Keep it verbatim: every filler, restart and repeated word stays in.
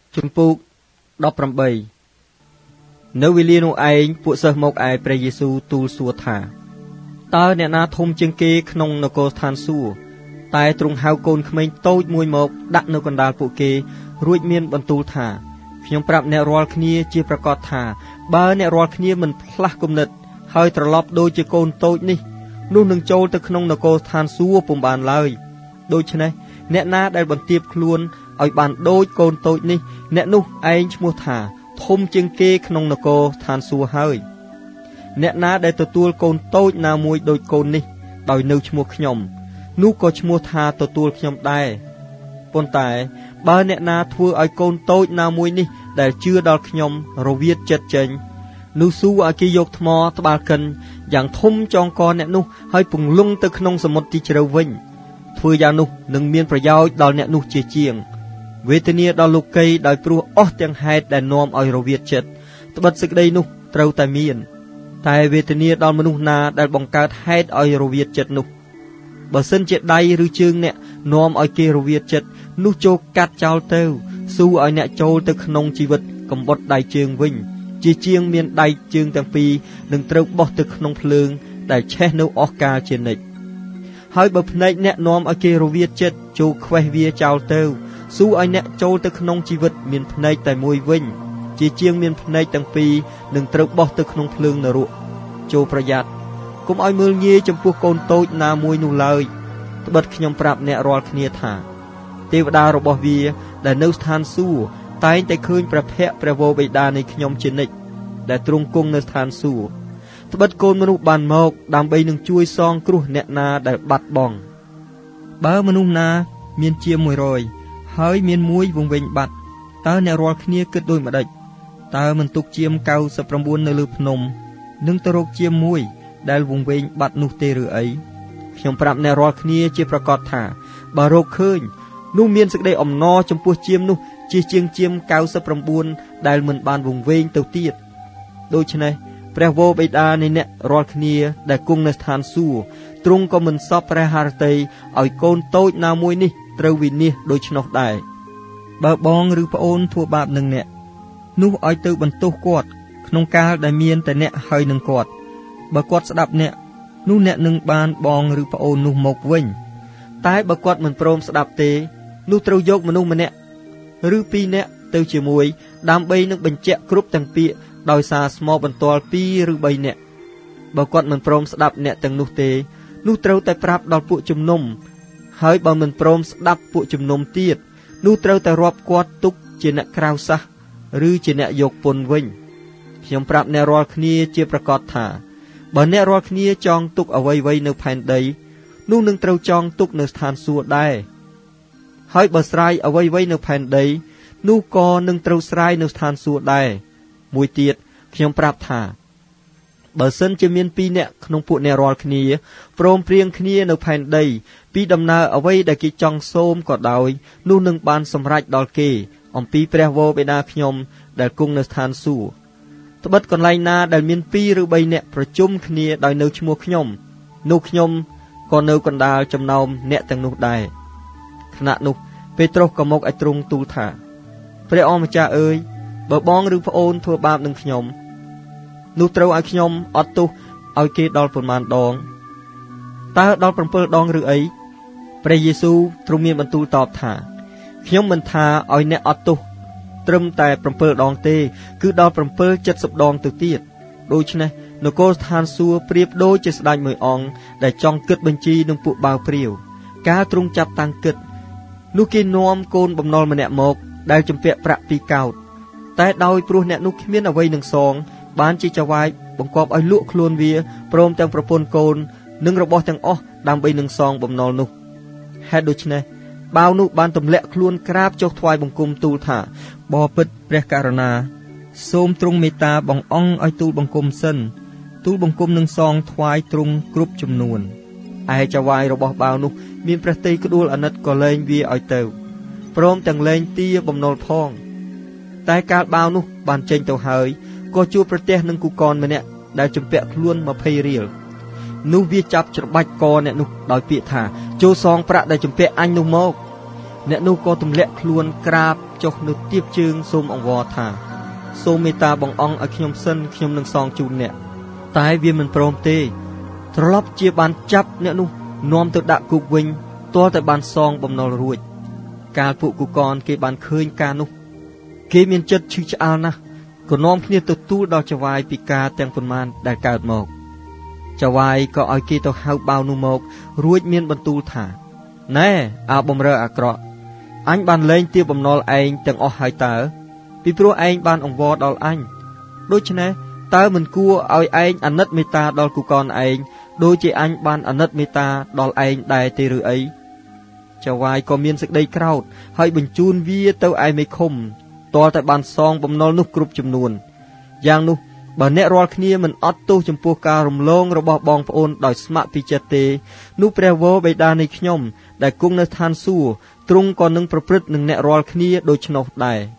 ជំពូកដប់ប្រាំបីនៅវេលានោះឯងពួកសិស្សមកឯព្រះយេស៊ូវទូលសួរថាតើអ្នកណាធំជាងគេក្នុងនគរឋានសួគ៌តែទ្រង់ហៅកូនក្មេងតូចមួយមកដាក់នៅកណ្ដាលពួកគេរួចមានបន្ទូលថាខ្ញុំប្រាប់អ្នករាល់គ្នាជាប្រកាសថាបើអ្នករាល់គ្នាមិនផ្លាស់គំនិតហើយត្រឡប់ដូចជាកូនតូចនេះនោះនឹងចូលទៅក្នុងនគរឋានសួគ៌ពុំបានឡើយដូច្នេះអ្នកណាដែលបន្ទាបខ្លួនឲ្យបានដូចកូនតូចនេះអ្នកនោះឯងឈ្មោះថាធំជាងគេក្នុងនគរឋានសួគ៌ហើយអ្នកណាដែលទទួលកូនតូចណាមួយដូចកូននេះដោយនៅឈ្មោះខ្ញុំនោះក៏ឈ្មោះថាទទួលខ្ញុំដែរប៉ុន្តែបើអ្នកណាធ្វើឲ្យកូនតូចណាមួយនេះដែលជឿដល់ខ្ញុំរវាតចិត្តចេញនោះស៊ូឲ្យគេយកថ្មត្បាល់កិនយ៉ាងធំចងកអ្នកនោះហើយពង្លង់ទៅក្នុងសមុទ្រទីជ្រៅវិញធ្វើយ៉ាងនោះនឹងមានប្រយោជន៍ដល់អ្នកនោះជាជាងវេទនាដល់លោកីដោយព្រោះអស់ទាំងហេតុដែលនាំឲ្យរវាតចិត្តត្បិតសេចក្តីនោះត្រូវតែមានតែវេទនាដល់មនុស្សណាដែលបង្កើតហេតុឲ្យរវាតចិត្តនោះបើសិនជាដៃឬជើងអ្នកនាំឲ្យគេរវាតចិត្តនោះចូលកាត់ចោលទៅស៊ូឲ្យអ្នកចូលទៅក្នុងជីវិតកំបុតដៃជើងវិញជាជាងមានដៃជើងទាំងពីរនឹងត្រូវបោះទៅក្នុងភ្លើងដែលឆេះនៅអស់កាលជានិច្ចហើយបើភ្នែកអ្នកនាំឲ្យគេរវាតចិត្តចូលខ្វេះវាចោលទៅស៊ូឲ្យអ្នកចូលទៅក្នុងជីវិតមានភ្នែកតែមួយវិញជាជាងមានភ្នែកទាំងពីរនឹងត្រូវបោះទៅក្នុងភ្លើងនរកចូលប្រយ័ត្នកុំឲ្យមើលងាយចំពោះកូនតូចណាមួយនោះឡើយត្បិតខ្ញុំប្រាប់អ្នករាល់គ្នាថាទេវតារបស់វាដែលនៅស្ថានសួគ៌តែងតែឃើញព្រះភ័ក្ត្រព្រះវរបិតានៃខ្ញុំជានិច្ចដែលទ្រង់គង់នៅស្ថានសួគ៌ត្បិតកូនមនុស្សបានមកដើម្បីនឹងជួយសងគ្រោះអ្នកណាដែលបាត់បង់បើមនុស្សណាមានជាមួយរយហើយមានមួយវង្វេងបាត់តើអ្នករាល់គ្នាគិតដូចម្ដេចតើមិនទុកជាមកៅសិបប្រាំបួននៅលើភ្នំនឹងទៅរកជាមួយដែលវង្វេងបាត់នោះទេឬអីខ្ញុំប្រាប់អ្នករាល់គ្នាជាប្រកាសថាបើរកឃើញនោះមានសេចក្តីអំណរចំពោះជាមនោះជាជាងជាមកៅសិបប្រាំបួនដែលមិនបានវង្វេងទៅទៀតដូច្នេះព្រះវរបិតានៃអ្នករាល់គ្នាដែលគង់នៅស្ថានសួគ៌ទ្រង់ក៏មិនសពព្រះハរតីឲ្យកូនតូចណាមួយនេះត្រូវវិនាសដូច្នោះដែរបើបងឬប្អូនធ្វើបាបនឹងអ្នកនោះឲ្យទៅបន្ទោសគាត់ក្នុងកាលដែលមានតែអ្នកហើយនឹងគាត់បើគាត់ស្ដាប់អ្នកនោះអ្នកនឹងបានបងឬប្អូននោះមកវិញតែបើគាត់មិនព្រមស្ដាប់ទេនោះត្រូវយកមនុស្សម្នាក់ឬពីរនាក់ទៅជាមួយដើម្បីនឹងបញ្ជាក់គ្រប់ទាំងពាក្យដោយសារស្មោបន្ទាល់ពីរឬបីនាក់បើគាត់មិនព្រមស្ដាប់អ្នកទាំងនោះទេនោះត្រូវតែប្រាប់ដល់ពួកជំនុំហើយបើមិនព្រមស្ដាប់ពួកជំនុំទៀតនោះត្រូវតែរាប់គាត់ទុកជាអ្នកក្រៅសះឬជាអ្នកយកពន្ធវិញខ្ញុំប្រាប់អ្នករាល់គ្នាជាប្រកាសថាបើអ្នករាល់គ្នាចងទុកអ្វីៗនៅផែនដីនោះនឹងត្រូវចងទុកនៅស្ថានសួគ៌ដែរហើយបើស្រាយអ្វីៗនៅផែនដីនោះក៏នឹងត្រូវស្រាយនៅស្ថានសួគ៌ដែរមួយទៀតខ្ញុំប្រាប់ថាបើសិនជាមានពីរនាក់ក្នុងពួកអ្នករាល់គ្នាព្រមព្រៀងគ្នានៅផែនដីពីដំណើរអ្វីដែលគេចង់សូមក៏ដោយនោះនឹងបានសម្រេចដល់គេអំពីព្រះវរបិតាខ្ញុំដែលគង់នៅស្ថានសួគ៌ត្បិតកន្លែងណាដែលមានពីរឬបីនាក់ប្រជុំគ្នាដោយនៅឈ្មោះខ្ញុំនោះខ្ញុំក៏នៅកណ្ដាលចំណោមអ្នកទាំងនោះដែរខណៈនោះពេត្រុសក៏មកឲ្យទ្រង់ទូលថាព្រះអម្ចាស់អើយបើបងឬប្អូនធ្វើបាបនឹងខ្ញុំនោះត្រូវឲ្យខ្ញុំអត់ទោសឲ្យគេដល់ប៉ុន្មានដងតើដល់7ដងឬអីព្រះយេស៊ូវទ្រង់មានបន្ទូលតបថាខ្ញុំមិនថាឲ្យអ្នកអត់ទោសត្រឹមតែ7ដងទេគឺដល់7 70ដងទៅទៀតដូច្នេះនគរស្ថានសួគ៌ប្រៀបដូចជាស្ដេចមួយអង្គដែលចង់គិតបញ្ជីនឹងពួកបាវព្រាវកាលទ្រង់ចាប់តាំងគិតនោះគេនាំកូនបំណុលម្នាក់មកដែលជំពាក់ប្រាក់ពីរកោដតែដោយព្រោះអ្នកនោះគ្មានអ្វីនឹងសងបានជាចៅហ្វាយបង្គាប់ឲ្យលក់ខ្លួនវាព្រមទាំងប្រពន្ធកូននិងរបស់ទាំងអស់ដើម្បីនឹងសងបំណុលនោះហេតុដូច្នេះបាវនោះបានទម្លាក់ខ្លួនក្រាបចុះថ្វាយបង្គំទូលថាបបិទ្ធព្រះករុណាសូមទ្រង់មេត្តាបងអង្គឲ្យទូលបង្គំសិនទូលបង្គំនឹងសងថ្វាយទ្រង់គ្រប់ចំនួនឯចៅហ្វាយរបស់បាវនោះមានព្រះទ័យក្ដួលអាណិតក៏លែងវាឲ្យទៅព្រមទាំងលែងទាបំណុលផងតែកាលបាវនោះបានចេញទៅហើយក៏ជួបប្រទះនឹងគូកនម្នាក់ដែលជំពាក់ខ្លួន20រៀលនោះវាចាប់ច្របាច់កអ្នកនោះដោយពាក្យថាចូលសងប្រាក់ដែលជំពាក់អញនោះមកអ្នកនោះក៏ទម្លាក់ខ្លួនក្រាបចុះនៅទៀបជើងសូមអង្វរថាសូមមេត្តាបងអង្គឲ្យខ្ញុំសិនខ្ញុំនឹងសងជូនអ្នកតែវាមិនព្រមទេត្រឡប់ជាបានចាប់អ្នកនោះនាំទៅដាក់គុកវិញទាល់តែបានសងបំណុលរួចកាលពួកកុកនគេបានឃើញការនោះគេមានចិត្តឈឺឆ្អាលណាស់ក៏នាំគ្នាទទួលដល់ចៅហ្វាយពីការទាំងប៉ុន្មានដែលកើតមកចៅហ្វាយក៏ឲ្យគេទៅហៅបាវនោះមករួចមានបន្ទូលថាណែអើបំរើអាក្រក់អញបានលែងទាបបំណុលឯងទាំងអស់ហើយតើពីព្រោះឯងបានអង្វរដល់អញដូច្នេះតើមិនគួរឲ្យឯងអាណិតមេត្តាដល់កុកនឯងដូចជាអញបានអាណិតមេត្តាដល់ឯងដែរទេឬអីចៅហ្វាយក៏មានសេចក្តីក្រោធហើយបញ្ជូនវាទៅឯមេឃុំទាល់តែបានសងបំណុលនោះគ្រប់ចំនួនយ៉ាងនោះបើអ្នករាល់គ្នាមិនអត់ទោសចំពោះការរំលងរបស់បងប្អូនដោយស្ម័គ្រពីចិត្តទេនោះព្រះវរបិតានៃខ្ញុំដែលគង់នៅឋានសួគ៌ទ្រង់ក៏នឹងប្រព្រឹត្តនឹងអ្នករាល់គ្នាដូច្នោះដែរ